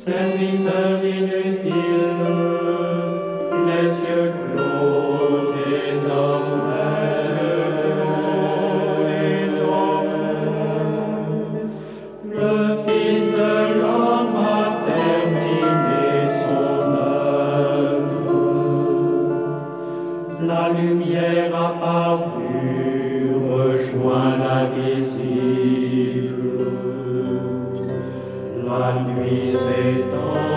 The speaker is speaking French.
Serviteur inutile, les yeux clos désormais, le Fils de l'homme a terminé son œuvre. La lumière apparue rejoint l'invisible. La nuit s'étend.